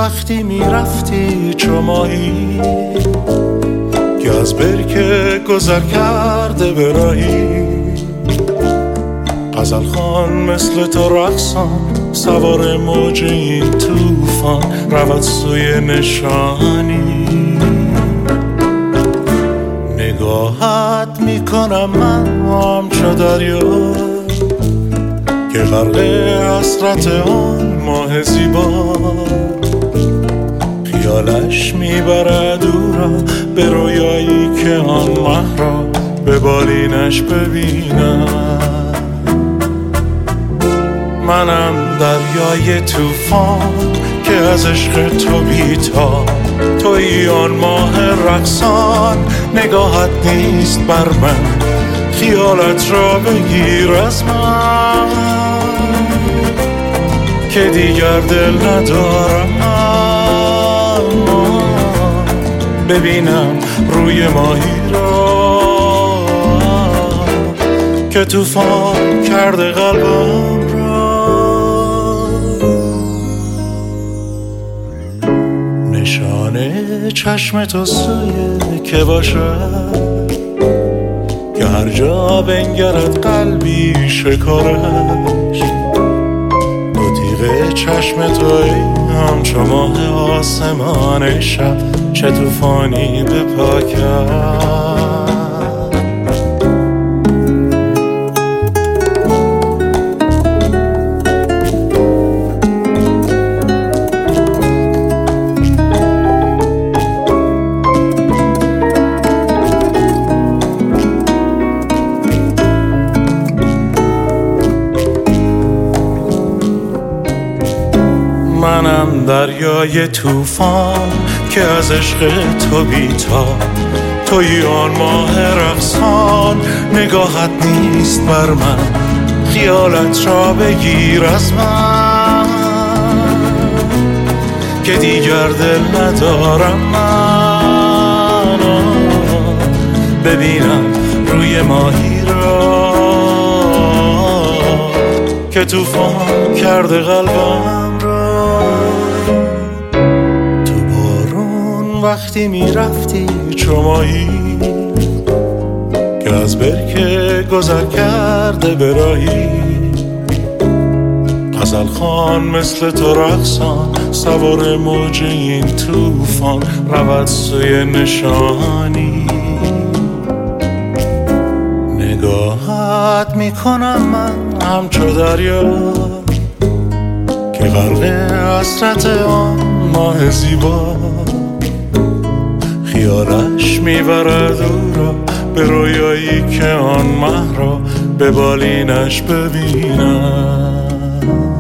وقتی میرفتی چو ماهی که از برکه گذر کرده به راهی. غزل خوان مثل تو رقصان سوار موج این توفان رود سوی نشانی. نگاهت میکنم من همچو دریا که غرق حسرت آن ماه زیبا. خیالش میبرد او را به رویایی که آن مه را به بالینش ببینم. منم دریای توفان که از عشق تو بی‌تاب، تویی آن ماه رقصان نگاهت نیست بر من، خیالت را بگیر از من که دیگر دل ندارم. ببینم روی ماهی را که توفان کرده قلبم را. نشانه چشم تو سوی که باشد که هر جا بنگرد قلبی شکارش. دو تیغ چشم توی همچو ماه آسمان شب چه توفانی به پا کرد. منم دریای توفان که از عشق تو بی‌تاب، تویی آن ماه رقصان نگاهت نیست بر من، خیالت را بگیر از من که دیگر دل ندارم من. ببینم روی ماهی را که توفان کرده قلبم را. تو بارون وقتی میرفتی چو ماهی که از برکه گذر کرده به راهی. غزل خوان مثل تو رقصان سوار موج این توفان رود سوی نشانی. نگاهت میکنم من همچو دریا که غرق حسرت آن ماه زیبا. خیالش میبرد او را به رویایی که آن مه را به بالینش ببینم.